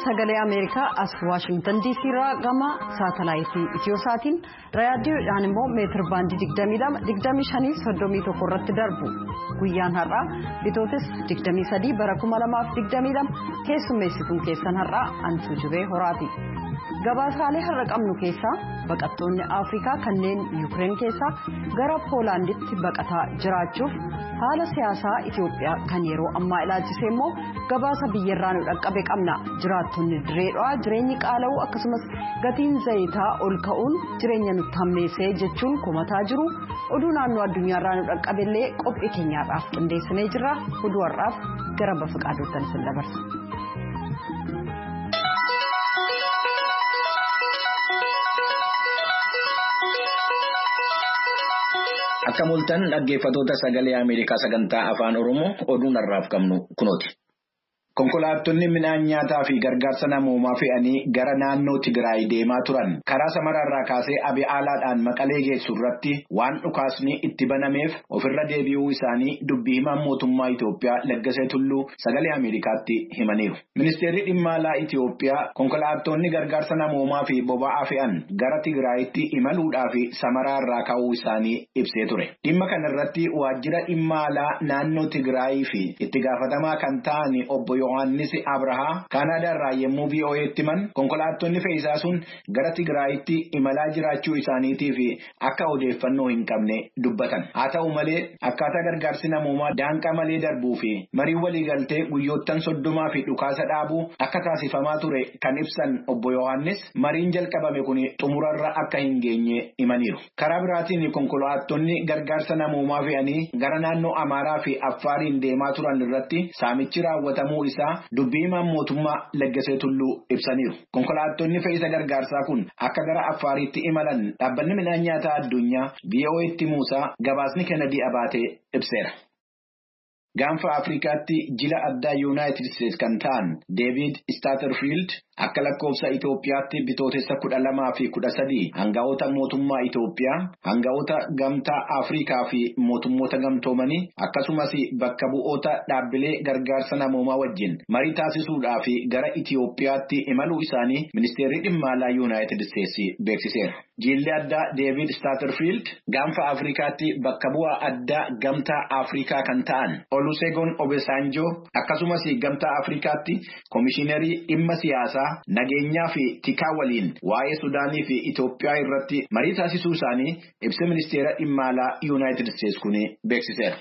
sagalee Ameerikaa as Washington DC irraa gama saatalaayitii Itiyooosaatiin raadiyoodhaan immoo meetir baandii 22-25-31 irratti darbu. Guyyaan har'aa bitootes 23 bara 2022 keessummeessituun keessan har'aa Antuu Jibee Horaati. Gabaasaalee har'a qabnu keessaa baqattoonni Afrikaa kanneen Yuukireen keessaa gara Poolaanditti baqataa jiraachuuf haala siyaasaa Itoophiyaa kan yeroo ammaa ilaalchisee immoo gabaasa biyyarraa nu dhaqqabe qabna. Jiraattonni direedhaa jireenyi qaala'uu akkasumas gatiin zayitaa ol ka'uun jireenya nutti hammeessee jechuun komataa jiru. Oduu naannoo addunyaarraa nu dhaqqabeellee qophii keenyaadhaaf qindeessinee jirra. Oduu har'aaf gara Bafiqaadoottan isin dabarsa. Akka mul'atan dhaggeeffatoota sagalee Ameerikaa sagantaa afaan Oromoo oduun har'aaf qabnu kunooti. Konkolaattonni midhaan nyaataa fi gargaarsa namoomaa fe'anii gara naannoo Tigraay deemaa turan karaa Samararraa kaasee Abi'aalaadhaan Maqalee geessu irratti waan dhukaasni itti banameef ofirra deebi'uu isaanii dubbii himaan mootummaa Itoophiyaa Laggasee Tulluu sagalee Ameerikaatti himaniiru. Ministeerri dhimma alaa Itoophiyaa konkolaattonni gargaarsa namoomaa fi boba'aa fe'an gara Tigraayitti imaluudhaa fi Samararraa ka'uu isaanii ibsee ture. Dhimma kanarratti waajjira dhimma alaa naannoo Tigraayii fi itti gaafatamaa kan ta'an obbo Yohaannis Abrahaa Kaanaadaarraa yommuu VOA'tti himan konkolaattonni fe'isaa sun gara Tigraayitti imalaa jiraachuu isaaniitii fi akka odeeffannoo hin qabne dubbatan. Haa ta'u malee akkaataa gargaarsi namoomaa daanqaa malee darbuu fi marii waliigaltee guyyoottan 30 fi dhukaasa dhaabuu akka taasifamaa ture kan ibsan obbo Yohaannis mariin jalqabame kun xumurarra akka hin geenye himaniiru. Karaa biraatiin konkolaattonni gargaarsa namoomaa fe'anii gara naannoo Amaaraa fi Affaariin deemaa turan irratti saamichi raawwatamuu dubbii himaan mootummaa Laggasee Tulluu ibsaniiru. Konkolaattonni fe'isa gargaarsaa kun akka gara Affaariitti imalan dhaabbanni midhaan nyaataa addunyaa VOA'tti Muusaa gabaasni Kennedy Abaatee ibseera. Gaanfa Afrikaatti jila addaa Yuunaayitid Isteetsi kan ta'an Deevid Staaterfiild akka lakkoofsa Itoophiyaatti bitootessa 12 fi 13 hangafoota mootummaa Itoophiyaa, hangafoota gamtaa Afrikaa fi mootummoota gamtoomanii akkasumas bakka bu'oota dhaabbilee gargaarsa namoomaa wajjin marii taasisuudhaa fi gara Itoophiyaatti imaluu isaanii ministeerri dhimma alaa Yuunaayitid Isteetsi beeksiseera. Jilli addaa Deevid Staaterfiild gaanfa Afrikaatti bakka bu'aa addaa gamtaa Afrikaa kan ta'an Olusegun Obasanjo akkasumas gamtaa Afrikaatti komishiinarii dhimma siyaasaa nageenyaa fi tikaa waliin waa'ee Sudaanii fi Itoophiyaa irratti marii taasisuu isaanii ibsa ministeera dhimma alaa Yuunaayitid Isteetsi kun beeksiseera.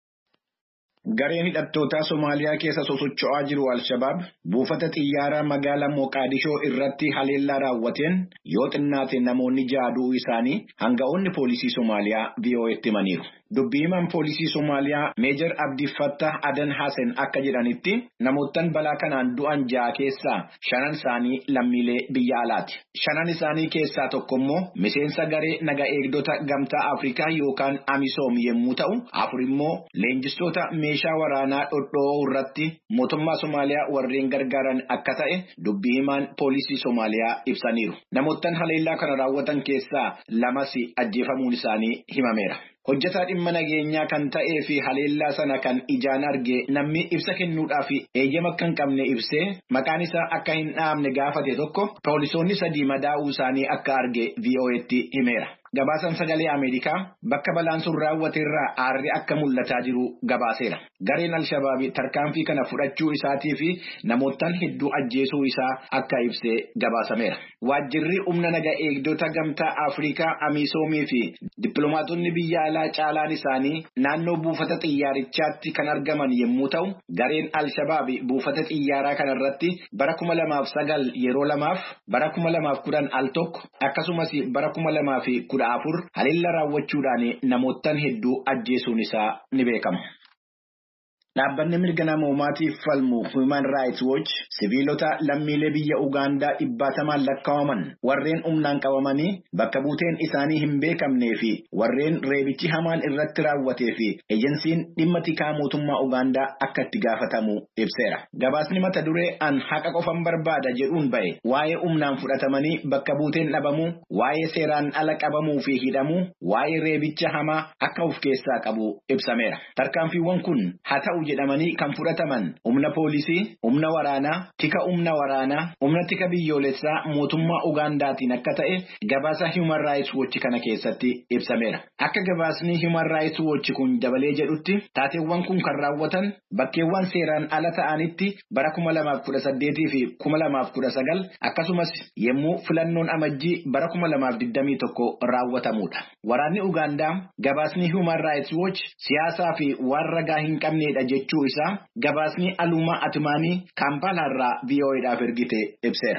Gareen hidhattoota Somaaliyaa keessa sosocho'aa jiru Al-Shabaab buufata xiyyaaraa magaalaa Moqaadishoo irratti haleellaa raawwateen yoo xinnaate namoonni 6 du'uu isaanii hangafoonni poolisii Somaaliyaa VOA'tti himaniiru. Dubbii himaan poolisii Somaaliyaa Meejar Abdii Fattah Adan Hasan akka jedhanitti namoottan balaa kanaan du'an 6 keessaa 5 isaanii lammiilee biyya alaati. 5 isaanii keessaa tokko immoo miseensa garee naga eegdota gamtaa Afrikaa yookaan Amisoom yommuu ta'u 4 immoo leenjistoota meeshaa waraanaa dhodhoo irratti mootummaa Somaaliyaa warreen gargaaran akka ta'e dubbii himaan poolisii Somaaliyaa ibsaniiru. Namoottan haleellaa kana raawwatan keessaa 2 ajjeefamuun isaanii himameera. Hojjetaa dhimma nageenyaa kan ta'ee fi haleellaa sana kan ijaan arge namni ibsa kennuudhaaf eeyyama akka hin qabne ibsee maqaan isaa akka hin dhaamne gaafate tokko poolisoonni 3 madaa'uu isaanii akka arge VOA'tti himeera. Gabaasan sagalee Ameerikaa bakka balaan sun raawwate irraa aarri akka mul'ataa jiru gabaaseera. Gareen Al-Shabaab tarkaanfii kana fudhachuu isaatii fi namoottan hedduu ajjeesuu isaa akka ibsee gabaasameera. Waajjirri humna naga eegdota gamtaa Afrikaa Amisoomii fi dippiloomaatonni biyya alaa caalaan isaanii naannoo buufata xiyyaarichaatti kan argaman yommuu ta'u, gareen Al-Shabaab buufata xiyyaaraa kanarratti bara 2009 yeroo 2 bara 2010 al tokko akkasumas bara 2010 haleellaa raawwachuudhaan namoottan hedduu ajjeesuun isaa ni beekama. Dhaabbanni mirga namoomaatiif falmu Human Rights Watch siviilota lammiilee biyya Ugaandaa 100 lakkaa'aman warreen humnaan qabamanii bakka buuteen isaanii hin beekamnee fi warreen reebichi hamaan irratti raawwatee fi ejensiin dhimma tikaa mootummaa Ugaandaa akka itti gaafatamu ibseera. Gabaasni mata duree an haqa qofan barbaada jedhuun ba'e waa'ee humnaan fudhatamanii bakka buuteen dhabamuu, waa'ee seeraan ala qabamuu fi hidhamuu, waa'ee reebicha hamaa akka of keessaa qabu ibsameera. Tarkaanfiiwwan kun haa ta'u jedhamanii kan fudhataman humna poolisii, humna waraanaa, tika humna waraanaa, humna tika biyyoolessaa mootummaa Ugandaatiin akka ta'e gabaasa Human Rights Watch kana keessatti ibsameera. Akka gabaasni Human Rights Watch kun dabalee jedhutti taateewwan kun kan raawwatan bakkeewwan seeraan ala ta'anitti bara 2018 fi 2019 akkasumas yemmuu filannoon amajjii bara 2021 raawwatamudha. Waraanni Ugaandaa gabaasni Human Rights Watch siyaasaa fi waan ragaa hin qabneedha jechuu isaa gabaasni Alumaa Atimaanii Kaampaalaarraa VOA'dhaaf ergite ibseera.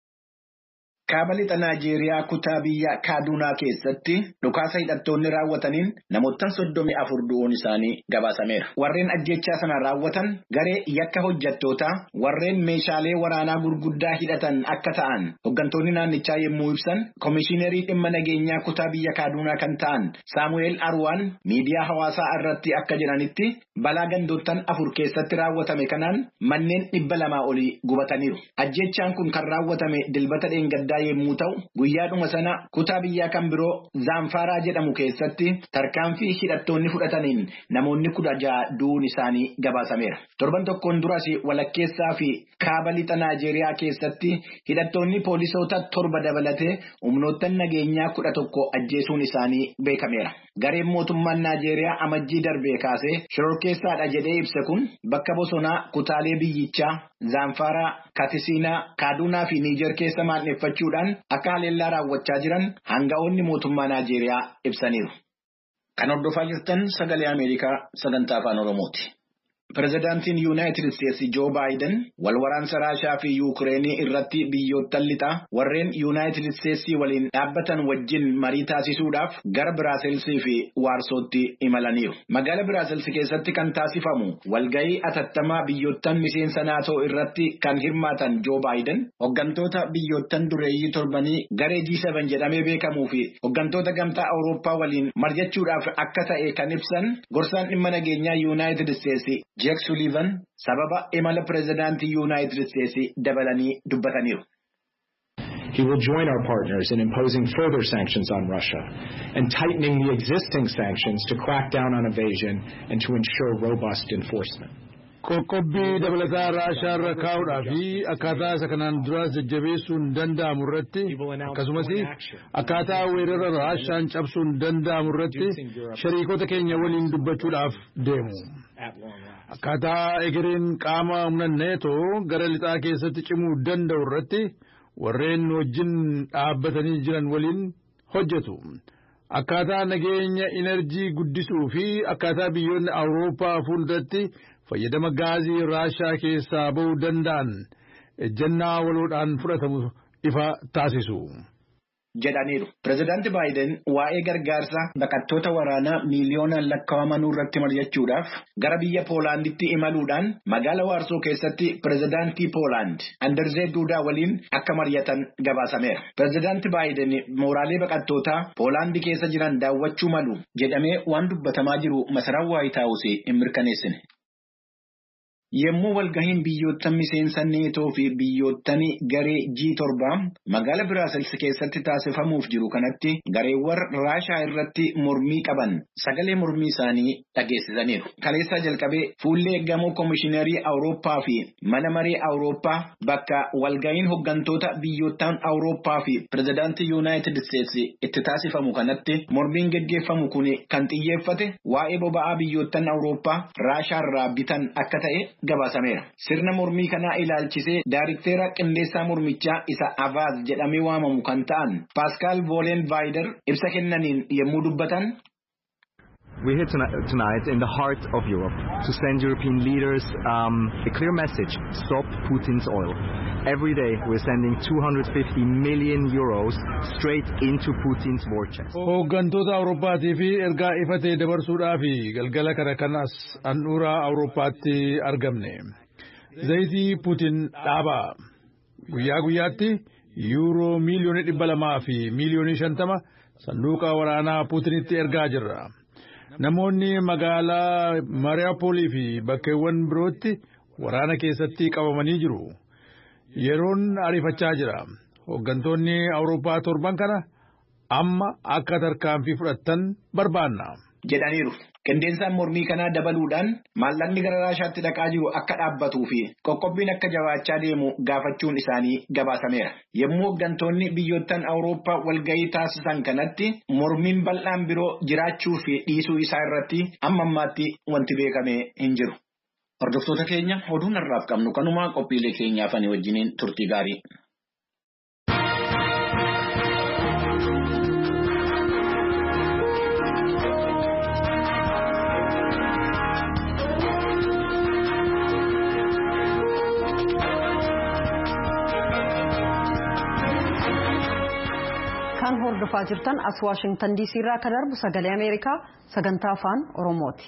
Kaaba lixa Naajeeriyaa kutaa biyya Kaaduunaa keessatti dhukaasa hidhattoonni raawwataniin namoota 34 du'uun isaanii gabaasameera. Warreen ajjechaa sana raawwatan garee yakka hojjettootaa warreen meeshaalee waraanaa gurguddaa hidhatan akka ta'an hooggantoonni naannichaa yommuu ibsan Komishiinarii dhimma nageenyaa kutaa biyya Kaaduunaa kan ta'an Saamu'eel Arwaan miidiyaa hawaasaa irratti akka jedhanitti balaa gandoottan 4 keessatti raawwatame kanaan manneen 200 olii gubataniiru. Ajjechaan kun kan raawwatame dilbata dheengaddaa yemmuu ta'u guyyaadhuma sana kutaa biyyaa kan biroo Zaanfaaraa jedhamu keessatti tarkaanfii hidhattoonni fudhataniin namoonni 16 du'uun isaanii gabaasameera. Torban tokkoon duras walakkeessaa fi kaaba lixa Naajeeriyaa keessatti hidhattoonni poolisoota 7 dabalatee humnoottan nageenyaa 11 ajjeesuun isaanii beekameera. Gareen mootummaan Naajeeriyaa amajjii darbee kaasee shororkeessaadha jedhee ibse kun bakka bosonaa kutaalee biyyichaa Zaanfaaraa, Katisiinaa, Kaaduunaa fi Niijer keessa maadneeffachuudhaan akka haleellaa raawwachaa jiran hanga'oonni mootummaa Naajeeriyaa ibsaniiru. Kan hordofaa jirtan sagalee Ameerikaa sagantaa afaan Oromooti. Pireezidaantiin Yuunaayitid Isteetsi Joo Baayiden wal waraansa Raashaa fi Yuukireenii irratti biyyoottan lixaa warreen Yuunaayitid Isteetsi waliin dhaabbatan wajjin marii taasisuudhaaf gara Biraaselsii fi Waarsootti imalaniiru. Magaala Biraasels keessatti kan taasifamu walgahii atattamaa biyyoottan miseensa naatoo irratti kan hirmaatan Joo Baayiden hooggantoota biyyoottan dureeyyii torbanii garee G7 jedhamee beekamuu fi hooggantoota gamtaa Awurooppaa waliin mari'achuudhaaf akka ta'e kan ibsan gorsaan dhimma nageenyaa Yuunaayitid Isteetsi Jake Sullivan sababa imala pireezidaantii Yuunaayitid Isteetsi dabalanii dubbataniiru. He will join our partners in imposing further sanctions on Russia and tightening the existing sanctions to crack down on evasion and to ensure robust enforcement. Qoqqobbii dabalataa Raashaa irra kaa'uudhaa fi akkaataa isa kanaan duras jajjabeessuun danda'amu irratti akkasumas akkaataa weerara Raashaan cabsuun danda'amu irratti shariikota keenya waliin dubbachuudhaaf deemu. Akkaataa egereen qaama humna neetoo gara lixaa keessatti cimuu danda'u irratti warreen wajjin dhaabbatanii jiran waliin hojjetu. Akkaataa nageenya enerjii guddisuu fi akkaataa biyyoonni Awurooppaa fuulduratti fayyadama gaazii Raashaa keessaa ba'uu danda'an ejjennaa waloodhaan fudhatamu ifa taasisu. jedhaniiru. Pireezidaanti Baayiden waa'ee gargaarsa baqattoota waraanaa miiliyoonaan lakkaa'amanuu irratti mari'achuudhaaf gara biyya Poolaanditti imaluudhaan magaala Waarsoo keessatti pireezidaantii Poolaand Anderzee Duudaa waliin akka mari'atan gabaasameera. Pireezidaanti Baayiden mooraalee baqattootaa Poolaandii keessa jiran daawwachuu malu jedhamee waan dubbatamaa jiru masaraan Waayit Haawus hin mirkaneessine. Yemmuu walgahiin biyyoottan miseensa neetoo fi biyyoottan garee G7 magaala Biraasels keessatti taasifamuuf jiru kanatti gareewwan Raashaa irratti mormii qaban sagalee mormii isaanii dhageessisaniiru. Kaleessaa jalqabee fuullee gamoo Komishiinarii Awurooppaa fi mana maree Awurooppaa bakka walgahiin hooggantoota biyyoottan Awurooppaa fi pireezidaantii Yuunaayitid Isteetsi itti taasifamu kanatti mormiin geggeeffamu kun kan xiyyeeffate waa'ee boba'aa biyyoottan Awurooppaa Raashaa irraa bitan akka ta'e gabaasameera. Sirna mormii kanaa ilaalchisee Daayirikteera qindeessaa mormichaa isa Avaaz jedhamee waamamu kan ta'an Paaskaal Vooleen Vaayider ibsa kennaniin yemmuu dubbatan. We're here tonight in the heart of Europe to send European leaders a clear message: stop Putin's oil. Every day we're sending 250 million euros straight into Putin's war chest. Hooggantoota Awurooppaatii fi ergaa ifatee dabarsuudhaaf galgala kana kanas handhuura Awurooppaatti argamne. Zayitii Putin dhaabaa. Guyyaa guyyaatti yuuroo miiliyoona 200 fi miiliyoona 50 sanduuqa waraanaa Putinitti ergaa jirra. Namoonni magaalaa Mariupolii fi bakkeewwan birootti waraana keessatti qabamanii jiru. Yeroon ariifachaa jira. Hooggantoonni Awurooppaa 7 kana amma akka tarkaanfii fudhatan barbaanna. jedhaniiru. Qindeensaan mormii kanaa dabaluudhaan maallaqni gara Raashaatti dhaqaa jiru akka dhaabbatuu fi qoqqobbiin akka jabaachaa deemu gaafachuun isaanii gabaasameera. Yommuu hooggantoonni biyyoottan Awurooppaa walgahii taasisan kanatti mormiin bal'aan biroo jiraachuu fi dhiisuu isaa irratti amma ammaatti wanti beekamee hin jiru. Hordoftoota keenya oduun har'aaf qabnu kanumaa qophiilee keenyaaf ani wajjiniin turtii gaarii. Kan hordofaa jirtan as Washington DC irraa kan darbu sagalee Ameerikaa sagantaa afaan Oromooti.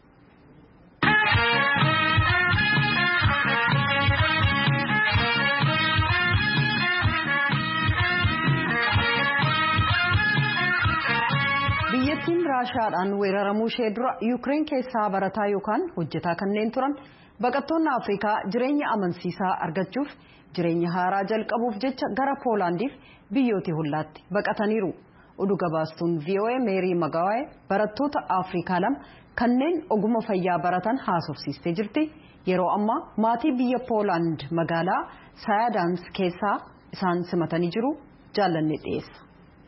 Biyyattiin Raashaadhaan weeraramuu ishee dura Yuukireen keessaa barataa yookaan hojjetaa kanneen turan baqattoonni Afrikaa jireenya amansiisaa argachuuf jireenya haaraa jalqabuuf jecha gara Poolaandiif biyyoota hollaatti baqataniiru. Oduu gabaastuun VOA Meerii Magaawee barattoota Afrikaa lama kanneen ogummaa fayyaa baratan haasofsiistee jirti. Yeroo ammaa maatii biyya Poolaand magaalaa Saayadaans keessaa isaan simatanii jiru. Jaallanne dhiyeessa.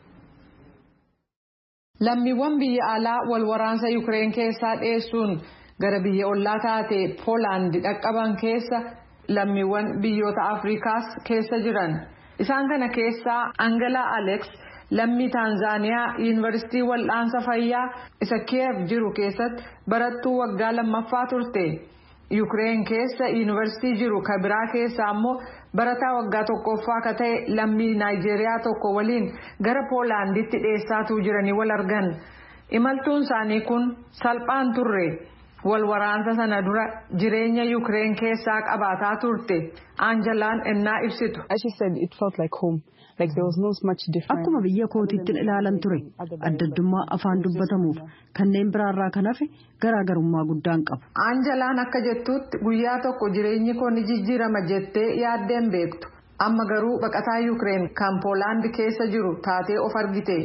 Lammiiwwan biyya alaa wal waraansa Yuukireen keessaa dheessuun gara biyya ollaa taate Poolaand dhaqqaban keessa lammiiwwan biyyoota Afrikaas keessa jiran. Isaan kana keessaa Angelaa Alex lammii Taanzaaniyaa Yuunivarsiitii Wal'aansa Fayyaa isa Kiev jiru keessatti barattuu waggaa lammaffaa turte. Yuukireen keessa yuunivarsiitii jiru kan biraa keessa ammoo barataa waggaa tokkoffaa ka ta'e lammii Naayijeeriyaa tokko waliin gara Poolaanditti dheessaatuu jiranii wal argan. Imaltuun isaanii kun salphaan turre. Wal waraansa sana dura jireenya Yuukireen keessaa qabaataa turte. Angelaan ennaa ibsitu. Akkuma biyya kootiitti ilaalan ture. Addaddummaa afaan dubbatamuuf kanneen biraarraa kan hafe garaagarummaa guddaan qabu. Angelaan akka jettutti guyyaa tokko jireenyi koo ni jijjiirama jettee yaaddeen beektu. Amma garuu baqataa Yuukireen kan Poolaand keessa jiru taatee of argite.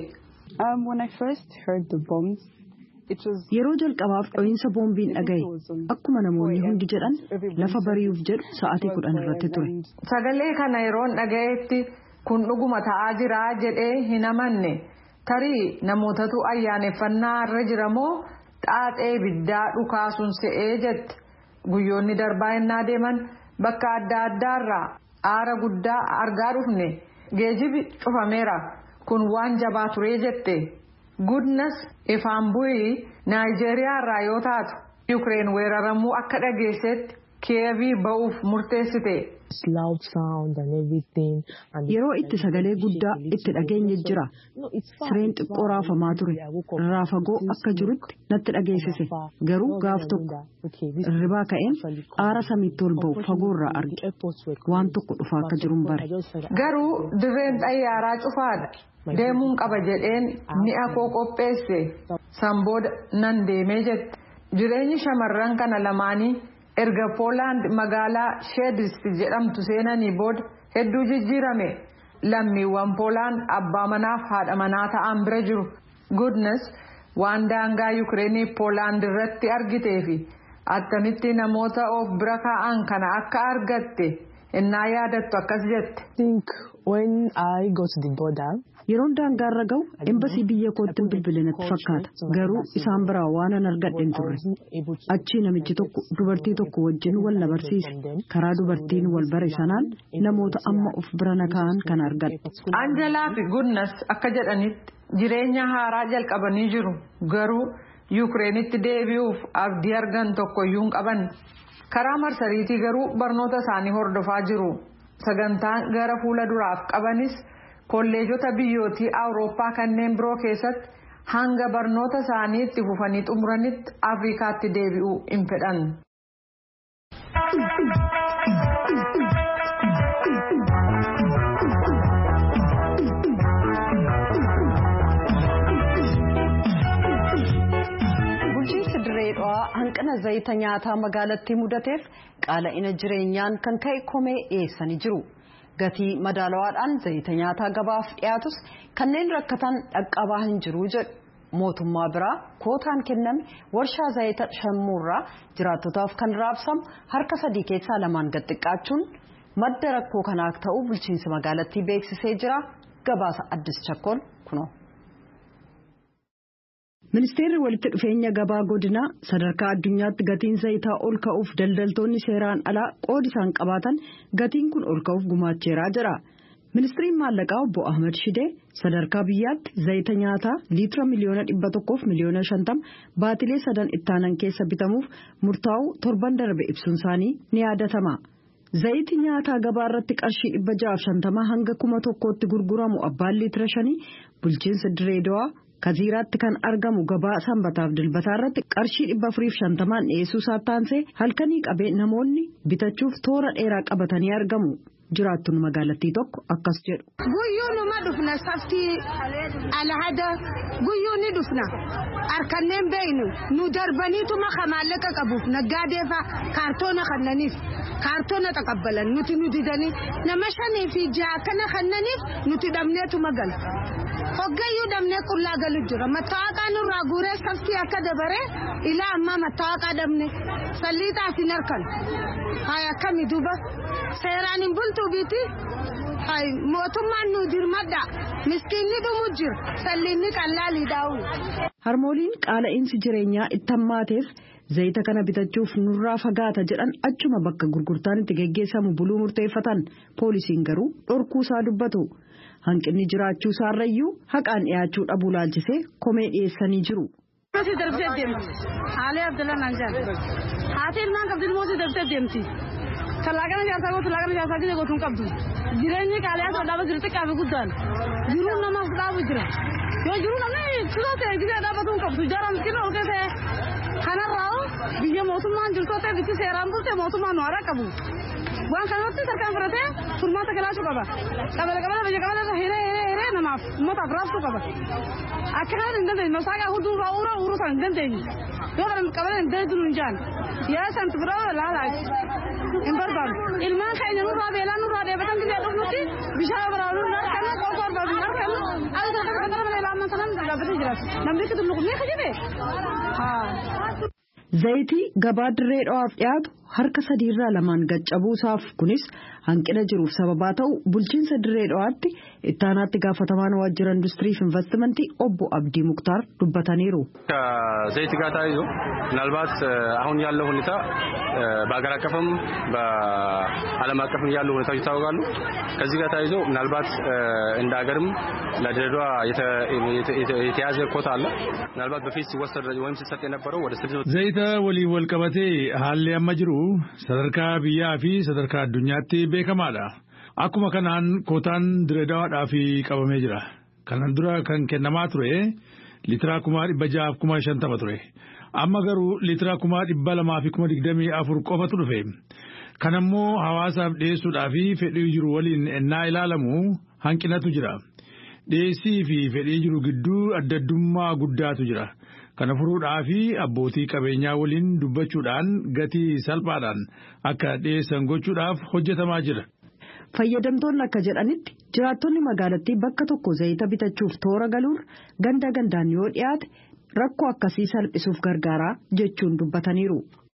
Yeroo jalqabaaf dho'iinsa boombiin dhagaye akkuma namoonni hundi jedhan lafa bari'uuf jedhu sa'aatii 10 irratti ture. Sagalee kana yeroon dhagayetti kun dhuguma ta'aa jira jedhee hin amanne. Tarii namootatu ayyaaneffannaa irra jira moo xaaxee ibiddaa dhukaasuun se'ee jette. Guyyoonni darbaa ennaa deeman bakka adda addaarraa aara guddaa argaa dhufne. Geejjibi cufameera. Kun waan jabaa turee jette. Goodness ifaan bu'ii Naayijeeriyaa irraa yoo taatu Yuukireen weeraramuu akka dhageessetti Kiyeevii ba'uuf murteessite. Yeroo itti sagalee guddaa itti dhageenye jira. Sireen xiqqoo raafamaa ture. Irraa fagoo akka jirutti natti dhageessise. Garuu gaaf tokko irribaa ka'een aara samiitti ol ba'u fagoorraa arge. Waan tokko dhufaa akka jiruun bare. Garuu dirreen xayyaaraa cufaadha. Deemuun qaba jedheen mi'a koo qopheesse. Sanbooda nan deemee jette. Jireenyi shamarran kana lamaanii erga Poolaand magaalaa Sheedist jedhamtu seenanii booda hedduu jijjiirame. Lammiiwwan Poolaand abbaa manaaf haadha manaa ta'an bira jiru. Goodness waan daangaa Yuukireenii Poolaand irratti argiteefi attamitti namoota of bira kaa'an kana akka argatte innaa yaadattu akkas jette. Yeroon daangaarra ga'u embasii biyya kootti bilbilee natti fakkaata. Garuu isaan biraa waan an argadhe hin turre. Achii namichi tokko dubartii tokko wajjin wal na barsiise. Karaa dubartiin wal bare sanaan namoota amma of bira na kaa'an kan argadhe. Angelaa fi Goodness akka jedhanitti jireenya haaraa jalqabanii jiru. Garuu Yuukireenitti deebi'uuf abdii argan tokkoyyuu hin qaban. Karaa marsariitii garuu barnoota isaanii hordofaa jiru. Sagantaan gara fuula duraaf qabanis kolleejota biyyootii Awurooppaa kanneen biroo keessatti hanga barnoota isaanii itti fufanii xumuranitti Afrikaatti deebi'uu hin fedhan. Bulchiinsi Dirree Dhawaa hanqina zayita nyaataa magaalattii mudateef qaala'ina jireenyaan kan ka'e komee dhiyeessanii jiru. Gatii madaalawaadhaan zayita nyaataa gabaaf dhiyaatus kanneen rakkatan dhaqqabaa hin jiru jedhu. mootummaa biraa kootaan kenname warshaa zayita shammuurraa jiraattotaaf kan raabsamu harka 3 keessaa 2 gad xiqqaachuun madda rakkoo kanaa ta'uu bulchiinsa magaalattii beeksisee jira. Gabaasa Addis Chakkol kunoo. Ministeerri walitti dhufeenya gabaa godinaa sadarkaa addunyaatti gatiin zayitaa ol ka'uuf daldaltoonni seeraan alaa qoodi isaan qabaatan gatiin kun ol ka'uuf gumaacheeraa jira. Ministeerri maallaqaa obbo Ahmed Shidee sadarkaa biyyaatti zayita nyaataa liitira miliyoona 100 miliyoona 50 baatilee 3 ittaanan keessa bitamuuf murtaa'u torban darbe ibsuun isaanii ni yaadatama. Zayiti nyaataa gabaa irratti qarshii 650 hanga 1,000tti gurguramu abbaan liitira 5 bulchiinsa Direedawaa Kaziiraatti kan argamu gabaa sanbataaf dilbataa irratti qarshii 450 dhiyeessuu isaatti halkanii qabee namoonni bitachuuf toora dheeraa qabatanii argamu. Jiraattuun magaalattii tokko akkas jedhu. Guyyuu numa dhufna saftii alhada guyyuu ni dhufna harkanneen beeynu nu darbaniituma maallaqa qabuuf naggaadeefa kaartoona kannaniif kaartoona taqabbalan nuti nu didanii nama 5 fi 6 kana kannaniif nuti dhabneetuma gala. Hoggayyuu dhabnee qullaa galu jira mattaawaqaa nurraa guuree saftii akka dabaree ilaa ammaa mattaawaqaa dhabne salliixaaf hin harkan haa akkami duuba seeraan hin bultuu biti haa mootummaan nu dirmadha miskiinni dhumu jira salliinni qallaalii daa'u. Harmooliin qaala'insi jireenyaa itti hammaateef zayita kana bitachuuf nurraa fagaata jedhan achuma bakka gurgurtaan itti geggeessamu buluu murteeffatan poolisiin garuu dhorkuusaa dubbatu. Hanqinni jiraachuu isaarrayyuu haqaan dhiyaachuu dhabuu laalchisee komee dhiyeessanii jiru. Mootii darbee deemti. Haalee Abdullah Nanjaan. Haati ilmaan qabdi mootii darbee deemti. Talaaqana jaasaa gootuun qabdu. Jireenyi qaaliyaa sodaaba jiru xiqqaa fi guddaan. Jiruun namaaf dhaabu jira. Yoo jiruun namni suuraa ta'e gisee dhaabatuun qabdu. Jaaraan miskiina ol keessee kanarraa biyya mootummaan jirtoo ta'e bitti seeraan bultee mootummaan nu haraa qabu. Waan kanatti sarkaan fudhatee furmaata galaachuu qaba. Qabala biyya qabala hiree namaaf uummataaf raabsuu qaba. Akka kanatti hin dandeenye masaagaa hunduu uruu sana hin dandeenye. Yoo kana qabala hin dandeenye hin jaan. Yaa santi biroo laalaa hin barbaadu. Ilmaan keenya nurraa beelaa nurraa deebatan gisee dhufnutti bishaan biraa nurraa arganna qofa barbaadu hin argannu. Akka kana malee laamman sanan dhaabbatee jiraatu. Namni itti tulluqu mee kajibee? Zayitii gabaa dirree dhawaaf dhiyaatu harka 3 irraa 2 gaccabuusaaf kunis hanqina jiruuf sababaa ta'u bulchiinsa dirree dhawaatti ittaanaatti gaafatamaan waajjira industirii fi investimentii obbo Abdii Muktaar dubbataniiru. ዘይት ጋር ታይዞ ምናልባት አሁን ያለው ሁኔታ በአገር አቀፍም በዓለም አቀፍም ያለው ሁኔታዎች ይታወቃሉ። ከዚህ ጋር ታይዞ ምናልባት እንደ ሀገርም ለድሬዳዋ የተያዘ ኮታ አለ። ምናልባት በፊት ሲወሰድ ወይም ሲሰጥ የነበረው ወደ 6 ዘይት ወሊ ወልቀበቴ ሀሌ አመጅሩ sadarkaa biyyaa fi sadarkaa addunyaatti beekamaadha. Akkuma kanaan kootaan Direedawaadhaaf qabamee jira. Kanan dura kan kennamaa ture liitira 650 ture. Amma garuu liitira 224 qofatu dhufe. Kanammoo hawaasaaf dhiyeessuudhaaf fedhii jiru waliin ennaa ilaalamu hanqinatu jira. Dhiyeessii fi fedhii jiru gidduu addaddummaa guddaatu jira. Kana furuudhaaf abbootii qabeenyaa waliin dubbachuudhaan gatii salphaadhaan akka dhiyeessan gochuudhaaf hojjetamaa jira. Fayyadamtoonni akka jedhanitti jiraattonni magaalattii bakka tokko zayita bitachuuf toora galuun ganda gandaan yoo dhiyaate rakkoo akkasii salphisuuf gargaara jechuun dubbataniiru.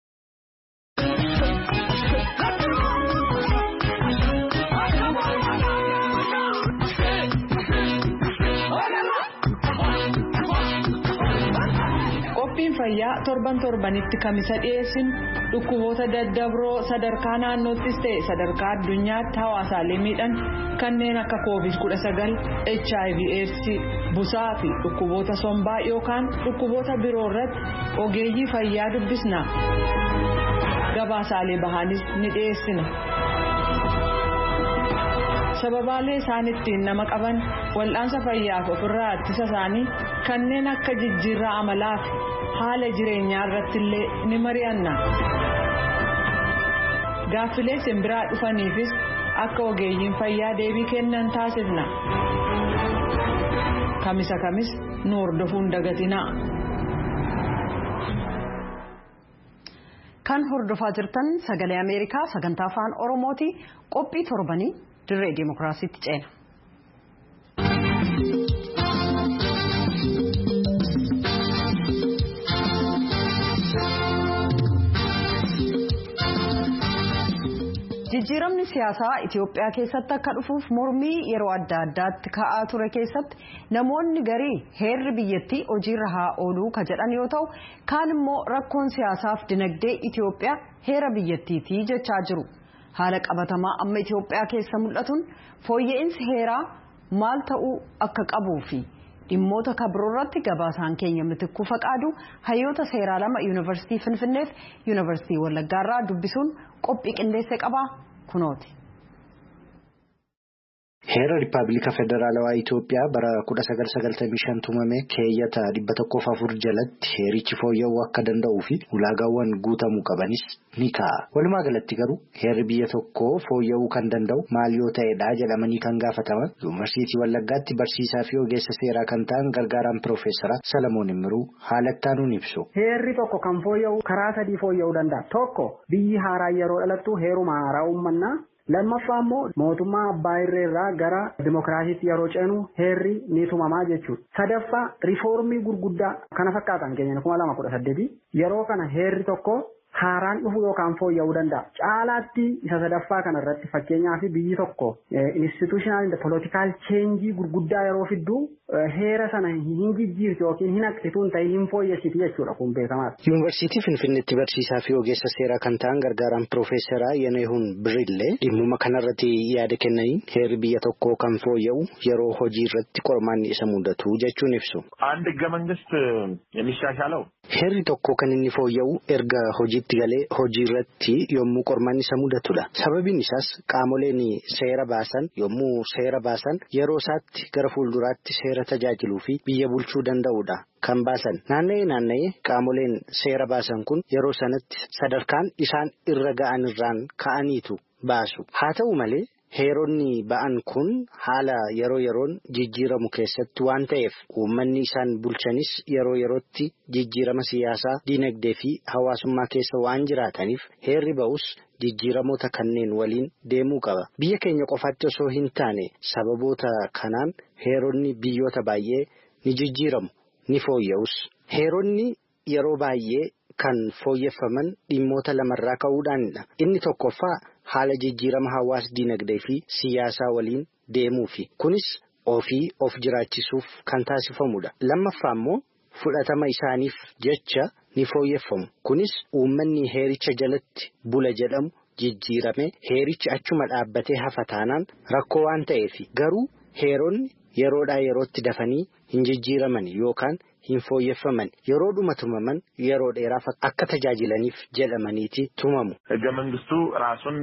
Fayyaa torbanitti kamisa dhiyeessin dhukkuboota daddabroo sadarkaa naannoottis ta'e sadarkaa addunyaatti hawaasaalee miidhan kanneen akka COVID-19, HIV/AIDS, busaa fi dhukkuboota sombaa yookaan dhukkuboota biroo irratti ogeeyyii fayyaa dubbisna. Gabaasaalee bahaanis ni dhiyeessina. Sababaalee isaan ittiin nama qaban wal'aansa fayyaaf ofirraa ittisa isaanii kanneen akka jijjiirraa amalaa fi haala jireenyaa irratti illee ni mari'anna. Gaaffilee simbiraa dhufaniifis akka ogeeyyiin fayyaa deebii kennan taasifna. Kamisa kamis nu hordofuun dagatinaa. Kan hordofaa jirtan sagalee Ameerikaa sagantaa afaan Oromooti. Qophii torbanii dirree Dimookiraasiitti ceena. Jijjiiramni siyaasaa Itoophiyaa keessatti akka dhufuuf mormii yeroo adda addaatti ka'aa ture keessatti namoonni garii heerri biyyattii hojiirra haa ooluu ka jedhan yoo ta'u kaan immoo rakkoon siyaasaaf dinagdee Itoophiyaa heera biyyattiitii jechaa jiru. Haala qabatamaa amma Itoophiyaa keessa mul'atuun fooyya'insi heeraa maal ta'uu akka qabuu fi dhimmoota kabiroo irratti gabaasaan keenya Mitikkuu Faqaaduu hayyoota seeraa lama yuunivarsiitii Finfinneef yuunivarsiitii Wallaggaarraa dubbisuun qophii qindeessee qaba kunooti. Heera Rippaabilika Federaalawaa Itoophiyaa bara 1995 tumame keeyyata 104 jalatti heerichi fooyya'uu akka danda'uu fi ulaagaawwan guutamuu qabanis ni kaa'a. Walumaa galatti garuu heerri biyya tokkoo fooyya'uu kan danda'u maal yoo ta'edha jedhamanii kan gaafataman yuunivarsiitii Wallaggaatti barsiisaa fi ogeessa seeraa kan ta'an gargaaraan Piroofeesara Salamoon Immiruu haalattaan ibsu. Heerri tokko kan fooyya'u karaa sadii fooyya'uu danda'a. Tokko biyyi haaraa yeroo dhalattu heeruma haaraa uummannaa. Lammaffaa immoo mootummaa abbaa irreerraa gara dimokiraasiitti yeroo ceenu heerri ni tumamaa jechuudha. Sadaffaa riifoormii gurguddaa kana fakkaatan keenya 2018 yeroo kana heerri tokko haaraan dhufu yookaan fooyya'uu danda'a. Caalaatti isa sadaffaa kana irratti fakkeenyaaf biyyi tokko institutional and political change gurguddaa yeroo fiddu heera sana hin jijjiirti yookiin hin haqxituun ta'ee hin fooyyessiti jechuudha kun beekamaadha. Yuunivarsiitii Finfinneetti barsiisaa fi ogeessa seeraa kan ta'an gargaaraan Piroofeesara Yenehuun Birrillee dhimmuma kanarratti yaada kennaniin heerri biyya tokkoo kan fooyya'u yeroo hojii irratti qormaanni isa mudatu jechuun ibsu. አንድ ህገ መንግስት የሚሻሻለው heerri tokko kan inni fooyya'u erga hojiitti galee hojii irratti yommuu qormaanni isa mudatudha. Sababiin isaas qaamoleen seera baasan yommuu seera baasan yeroo isaatti gara fuulduraatti seera tajaajiluu fi biyya bulchuu danda'udha kan baasan. Naanna'ee qaamoleen seera baasan kun yeroo sanatti sadarkaan isaan irra ga'an irraan ka'aniitu baasu. Haa ta'u malee heeronni ba'an kun haala yeroo yeroon jijjiiramu keessatti waan ta'eef uummanni isaan bulchanis yeroo yerootti jijjiirama siyaasaa, dinagdee fi hawaasummaa keessa waan jiraataniif heerri ba'us jijjiiramoota kanneen waliin deemuu qaba. Biyya keenya qofaatti osoo hin taane sababoota kanaan heeronni biyyoota baay'ee ni jijjiiramu, ni fooyya'us. Heeronni yeroo baay'ee kan fooyyeffaman dhimmoota lamarraa ka'uudhaanidha. Inni tokkoffaa haala jijjiirama hawaas dinagdee fi siyaasaa waliin deemuufi. Kunis ofii of jiraachisuuf kan taasifamudha. Lammaffaa immoo fudhatama isaaniif jecha ni fooyyeffamu. Kunis uummanni heericha jalatti bula jedhamu jijjiirame heerichi achuma dhaabbatee hafa taanaan rakkoo waan ta'eef garuu heeronni yeroodhaa yerootti dafanii hin jijjiiraman yookaan hin fooyyeffaman yeroodhuma tumaman yeroo dheeraaf akka tajaajilaniif jedhamaniiti tumamu. ህገ መንግስቱ ራሱን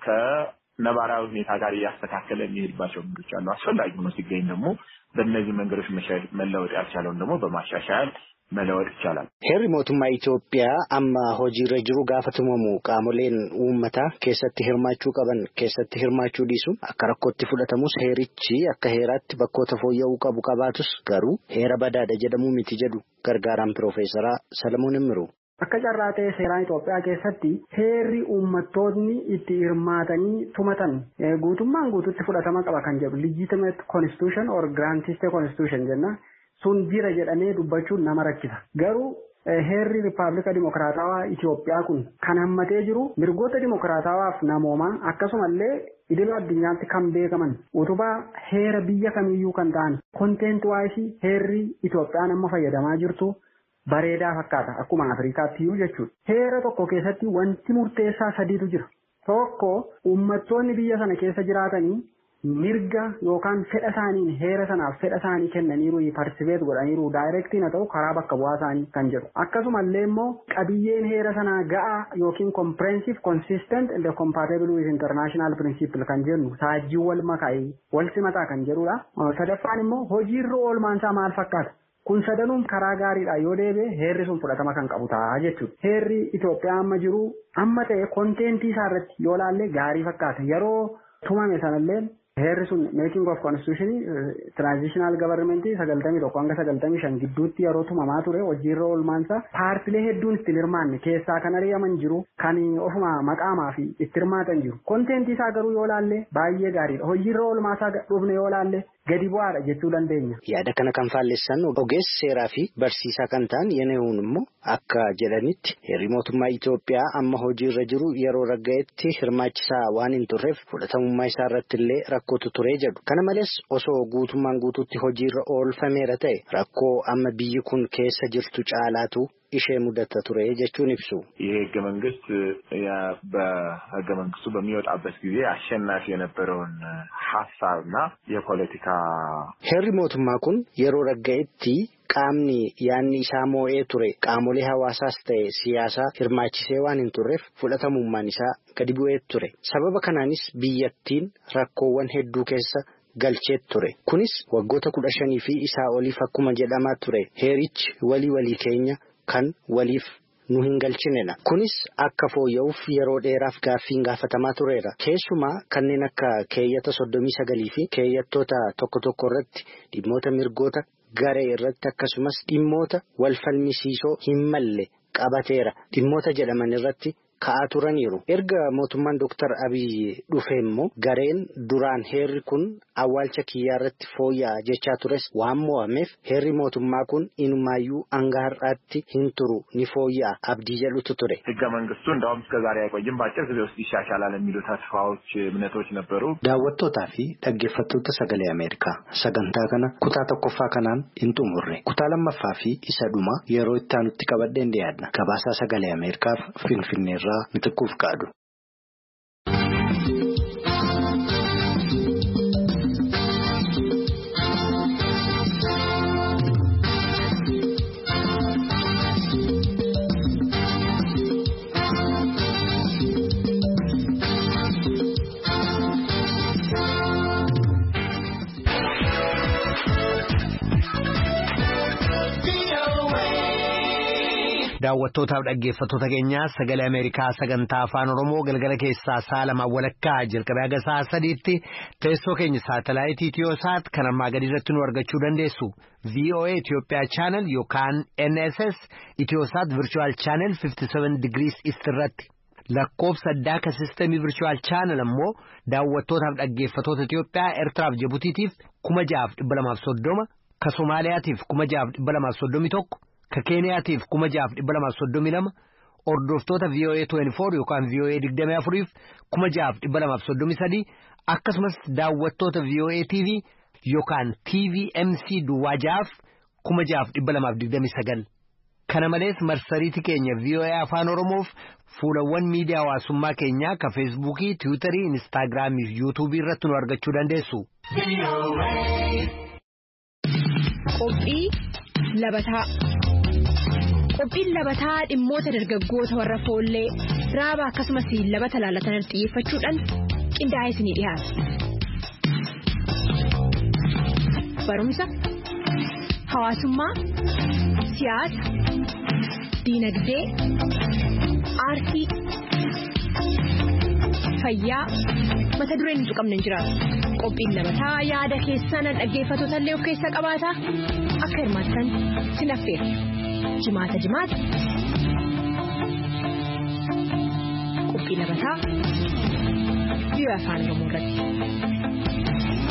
ከነባራዊ ሁኔታ ጋር እያስተካከለ የሚሄድባቸው መንገዶች አሉ። አስፈላጊ ሆኖ ሲገኝ ደግሞ በእነዚህ መንገዶች መለወጥ ያልቻለውን ደግሞ በማሻሻል መለወጥ ይቻላል። Heerri mootummaa Itoophiyaa amma hojiirra jiru gaafa tumamu qaamoleen uummataa keessatti hirmaachuu qaban keessatti hirmaachuu dhiisuun akka rakkootti fudhatamus heerichi akka heeraatti bakkoota fooyya'uu qabu qabaatus garuu heera badaadha jedhamuu miti jedhu gargaaraan Piroofeesara Salamoon Immiruu. Akka carraa ta'e seeraan Itoophiyaa keessatti heerri uummattoonni itti hirmaatanii tumatan guutummaan guututti fudhatama qaba kan jedhu legitimate constitution or granted constitution jenna. Sun jira jedhamee dubbachuun nama rakkisa. Garuu heerri Rippaabilika Dimokiraatawaa Itoophiyaa kun kan hammatee jiru mirgoota dimokiraatawaaf namoomaa akkasumallee idiloo addunyaatti kan beekaman utubaa heera biyya kamiyyuu kan ta'an content wise heerri Itoophiyaan amma fayyadamaa jirtu bareedaa fakkaata akkuma Afrikaattiyyuu jechuudha. Heera tokko keessatti wanti murteessaa sadiitu jira. Tokko uummattoonni biyya sana keessa jiraatanii mirga yookaan fedha isaaniin heera sanaaf fedha isaanii kennaniiru participate godhaniiru directiin haa ta'u karaa bakka bu'aa isaanii kan jedhu. Akkasumallee immoo qabiyyeen heera sanaa ga'aa yookiin comprehensive consistent and compatible with international principle kan jennu saajjii wal makaa'ee wal simataa kan jedhudha. Sadaffaan immoo hojiirra oolmaansaa maal fakkaata? Kun sadanuun karaa gaariidha yoo deebi'e heerri sun fudhatama kan qabu ta'a jechuudha. Heerri Itoophiyaa amma jiru amma ta'e konteentii isaa irratti yoo laalle gaarii fakkaata. Yeroo tumame sanallee heerri sun making of constitution transitional government 91 hanga 95 gidduutti yeroo tumamaa ture hojiirra oolmaansa paartilee hedduun itti hirmaanne keessaa kan ari'aman jiru kan ofuma maqaamaa fi itti hirmaatan jiru. Konteentii isaa garuu yoo laalle baay'ee gaariidha. Hojiirra oolmaasaa dhufne yoo laalle gadi bu'aadha jechuu dandeenya. Yaada kana kan faalleessan ogeessi seeraa fi barsiisaa kan ta'an Yenehuun immoo akka jedhanitti heerri mootummaa Itoophiyaa amma hojiirra jiru yeroo ragga'etti hirmaachisaa waan hin turreef fudhatamummaa isaa irratti illee rakkootu ture jedhu. Kana malees osoo guutummaan guutuutti hojiirra oolfameera ta'e rakkoo amma biyyi kun keessa jirtu caalaatu ishee mudata ture jechuun ibsu. ይሄ ህገ መንግስት በህገ መንግስቱ በሚወጣበት ጊዜ አሸናፊ የነበረውን ሐሳብና የፖለቲካ heerri mootummaa kun yeroo ragga'etti qaamni yaanni isaa moo'ee ture qaamolee hawaasaas ta'e siyaasaa hirmaachisee waan hin turreef fudhatamummaan isaa gadi bu'ee ture. Sababa kanaanis biyyattiin rakkoowwan hedduu keessa galchee ture. Kunis waggoota 15 fi isaa oliif akkuma jedhamaa ture heerichi walii keenya kan waliif nu hin galchinedha. Kunis akka fooyya'uuf yeroo dheeraaf gaaffiin gaafatamaa tureera. Keessumaa kanneen akka keeyyata 39 fi keeyyattoota tokko irratti dhimmoota mirgoota garee irratti akkasumas dhimmoota wal falmisiisoo hin malle qabateera. Dhimmoota jedhaman irratti ka'aa turaniiru. Erga mootummaan Dr. Abiy dhufee immoo gareen duraan heerri kun awwaalcha kiyyaa irratti fooyya'a jechaa tures waan mo'ameef heerri mootummaa kun inumaayyuu hanga har'aatti hin turu ni fooyya'a abdii jedhutu ture. ህገ መንግስቱ እንደውም እስከ ዛሬ አይቆይም በአጭር ጊዜ ውስጥ ይሻሻላል የሚሉ ተስፋዎች እምነቶች ነበሩ. daawwattootaa fi dhaggeeffattoota sagalee Ameerikaa sagantaa kana kutaa tokkoffaa kanaan hin xumurre. Kutaa lammaffaa fi isa dhuma yeroo itti aanutti qabadheen dhiyaadna. Gabaasaa sagalee Ameerikaaf Finfinnee Mitiquuf kaadu. daawwattootaaf dhaggeeffattoota keenya sagalee Ameerikaa sagantaa afaan Oromoo galgala keessaa saalama walakkaa jalqabee haga sa'a 3tti teessoo keenya saatalaayitii Itiyoosaat kan ammaa gadi irratti nu argachuu dandeessu. VOA Itoophiyaa channel yookaan NSS Itiyoosaat virtual channel 57 degrees east irratti. Lakkoofsa addaa ka sistemii virtual channel ammoo daawwattootaaf dhaggeeffattoota Itoophiyaa Eertiraaf Jibutiitiif 6230 ka Somaaliyaatiif 6231 ka Keeniyaatiif 6232 hordoftoota VOA 24 yookaan VOA 24 6233 akkasumas daawwattoota VOA TV yookaan TVMC duwwaajaaf 6229 kana malees marsariitii keenya VOA afaan Oromoof fuulawwan miidiyaa hawaasummaa keenyaa ka Feesbuukii, Tiwiitarii, Instaagiraamii fi Yuutuubii irratti nu argachuu dandeessu. Qophii labataa. Qophiin labataa dhimmoota dargaggoota warra foollee raaba akkasumas labata laalatan xiyyeeffachuudhaan qindaa'ee isinii dhiyaata. Barumsa, hawaasummaa, siyaasa, diinagdee, aartii, fayyaa mata dureen hin tuqamne hin jiraatu. Qophiin labataa yaada keessan dhaggeeffattoota illee of keessaa qabaata. Akka hirmaattan sin affeera. Jimaata qophii labataa biyya afaan Oromoo irratti.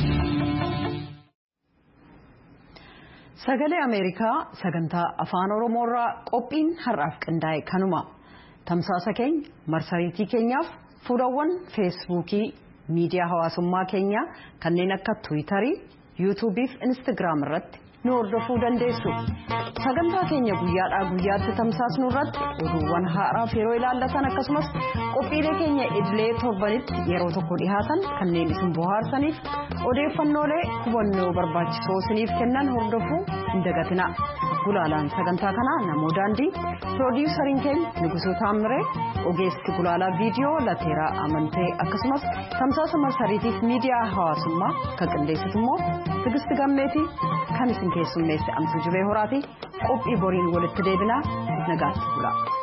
Sagalee Ameerikaa sagantaa afaan Oromoo irraa qophiin har'aaf qindaa'e kanuma. Tamsaasa keenya marsariitii keenyaaf fuulawwan feesbuukii miidiyaa hawaasummaa keenyaa kanneen akka Tiwiitarii, Yuutuubii fi Instaagiraam irratti nu hordofuu dandeessu. Sagantaa keenya guyyaadhaa guyyaatti tamsaasnu irratti oduuwwan haaraaf yeroo ilaallatan akkasumas qophiilee keenya idilee torbanitti yeroo tokko dhihaatan kanneen isin bohaarsaniif odeeffannoolee hubannoo barbaachisoo isiniif kennan hordofuu hin dagatina. Gulaalaan sagantaa kanaa namoo daandii, piroodiwusariin keenya Nugusuu Taamiree, ogeessi gulaalaa viidiyoo Lateeraa Amantee akkasumas tamsaasa marsariitiif miidiyaa hawaasummaa kan qindeessitu immoo Tigisti Gammeetii kan isin keessummeesse Amtuu Jibee Horaati. Qophii boriin walitti deebinaa nagaatti bulaa.